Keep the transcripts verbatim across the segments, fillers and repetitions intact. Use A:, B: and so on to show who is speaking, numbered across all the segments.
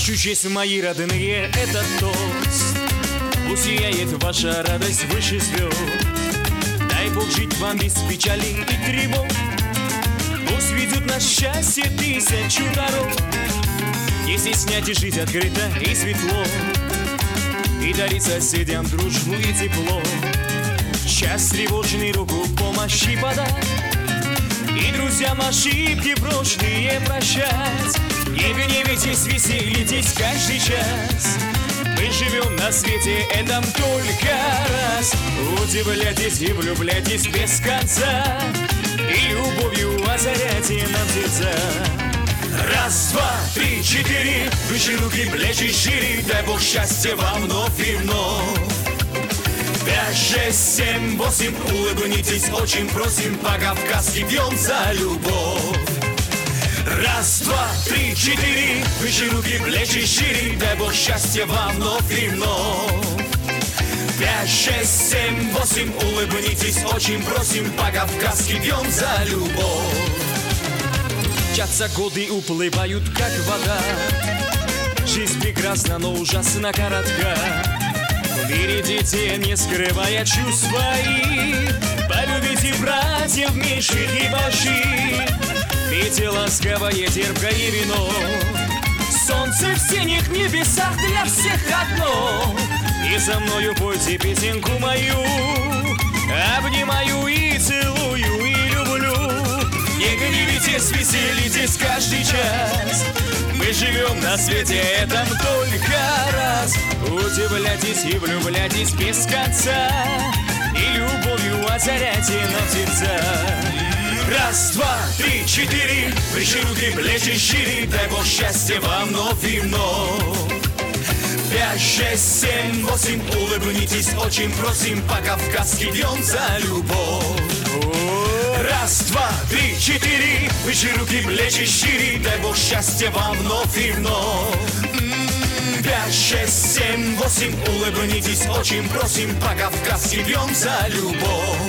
A: вашу честь, мои родные, этот тост. Пусть сияет ваша радость выше звезд. Дай Бог жить вам без печали и тревог. Пусть ведут на счастье тысячу дорог. Не стесняйтесь жить открыто и светло, и дарить соседям дружбу и тепло. Час тревожный руку помощи подать, и друзьям ошибки прошлые прощать. Не гневитесь, веселитесь каждый час. Мы живем на свете этом только раз. Удивляйтесь и влюбляйтесь без конца, и любовью озаряйте нам сердца. Раз, два, три, четыре, выше руки, плечи шире. Дай Бог счастья вам вновь и вновь. Пять, шесть, семь, восемь, улыбнитесь, очень просим. По-кавказски пьем за любовь. Раз, два, три, четыре, выше руки, плечи шире. Дай Бог счастья вам вновь и вновь. Пять, шесть, семь, восемь, улыбнитесь, очень просим. По-кавказски пьем за любовь. Мчатся годы, уплывают, как вода. Жизнь прекрасна, но ужасно коротка. Берегите, не скрывая чувств своих. Полюбите братьев меньших и больших. Пейте ласковое, терпкое вино. Солнце в синих небесах для всех одно. И со мною пойте песенку мою. Обнимаю и целую, и люблю. Не гневитесь, веселитесь каждый час. Мы живем на свете этом только раз. Удивляйтесь и влюбляйтесь без конца, и любовью озаряйте нам сердца. Раз, два, три, четыре, выше руки, плечи шире. Дай Бог счастья вам вновь и вновь. Пять, шесть, семь, восемь, улыбнитесь, очень просим. По-кавказски пьем за любовь. Раз, два, три, четыре, выше руки, плечи шире. Дай Бог счастья вам вновь и вновь. Пять, шесть, семь, восемь, улыбнитесь, очень просим. По-кавказски пьем за любовь.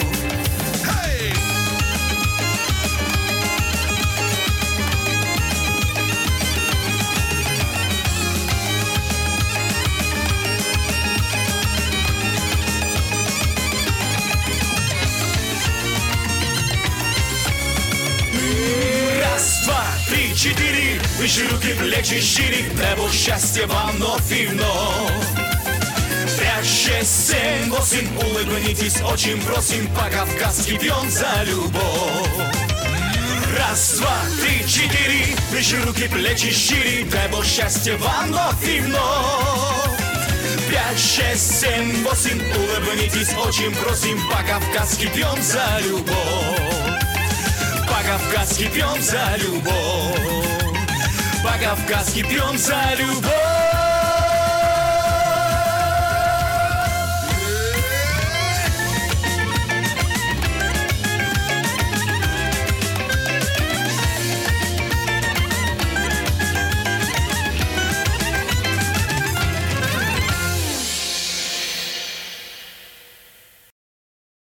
A: Три, четыре, выше руки, плечи шире. Дай Бог счастья вам вновь и вновь. Пять, шесть, семь, восемь, улыбнитесь, очень просим. По-кавказски пьем за любовь. Раз, два, три, четыре, выше руки, плечи шире. Дай Бог счастья вам вновь и вновь. Пять, шесть, семь, восемь, улыбнитесь, очень просим. По-кавказски пьем за любовь. По-кавказски пьем за любовь. По-кавказски пьем за любовь.